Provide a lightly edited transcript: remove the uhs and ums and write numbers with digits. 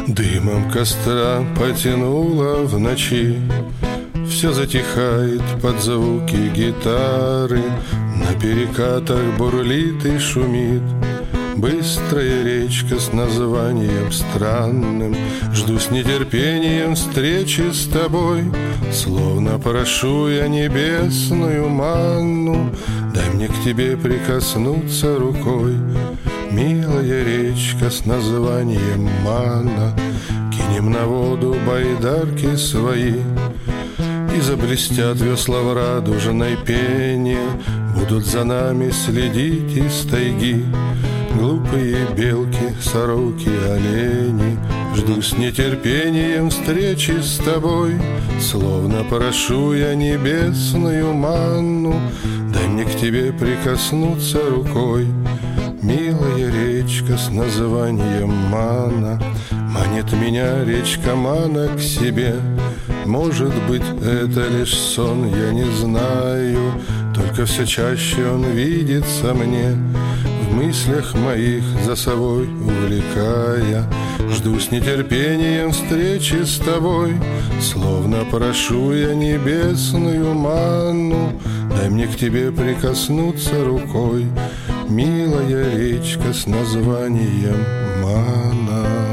Дымом костра потянуло в ночи, все затихает под звуки гитары, на перекатах бурлит и шумит быстрая речка с названием странным. Жду с нетерпением встречи с тобой, словно прошу я небесную манну. Дай мне к тебе прикоснуться рукой, милая речка с названием Мана. Кинем на воду байдарки свои, и заблестят весла в радужной пене. Будут за нами следить из тайги глупые белки, сороки, олени. Жду с нетерпением встречи с тобой, словно прошу я небесную манну. Дай мне к тебе прикоснуться рукой, милая речка с названием Мана. Манит меня речка Мана к себе. Может быть, это лишь сон, я не знаю, только все чаще он видится мне, в мыслях моих за собой увлекая. Жду с нетерпением встречи с тобой, словно прошу я небесную манну. Дай мне к тебе прикоснуться рукой, милая речка с названием Мана.